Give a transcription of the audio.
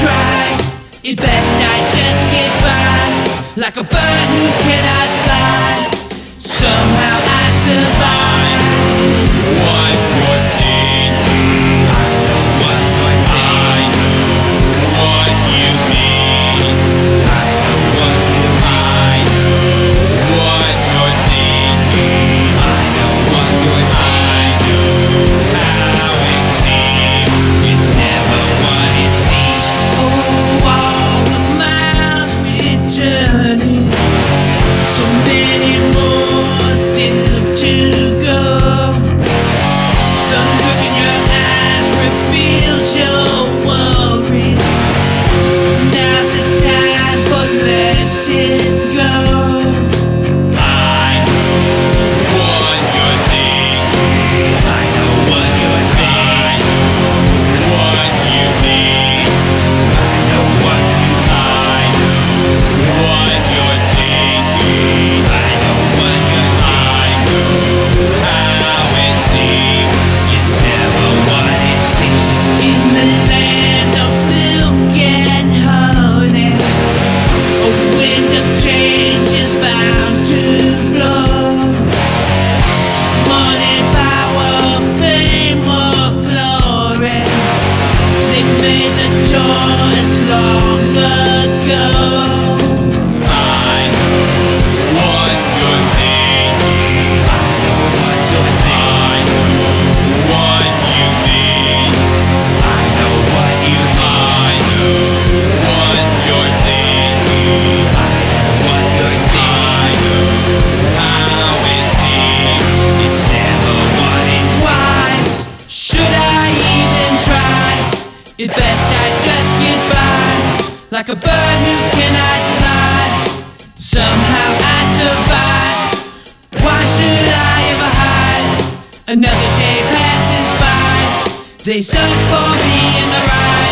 try it best, I just get by like a bird who cannot fly. Somehow I survive. What you're thinking, I know what you're I know what you mean. I know what you I know what you're thinking. I know what you're I know how it seems. It's never what it seems. Oh, all the miles we're journeying, so many more still to go. The look in your eyes reveals your worries. Now's the time for letting go. I know what you're thinking. I know what you're I know what you mean. I know what you I know what you're thinking. I know what you're I know how it seems. It's never what it seems. In the land of milk and honey, a wind of change is bound to blow. Money, power, fame, or glory, they made the choice long ago. I know what you're thinking. I know what you're I know what you mean. I know what you I know what you're thinking. I know what you're I know how it seems. It's never what it seems. Why should I even try? At best I just get by like a bird who cannot fly. Somehow I survive. Why should I ever hide? Another day passes by. They search for me in the ride.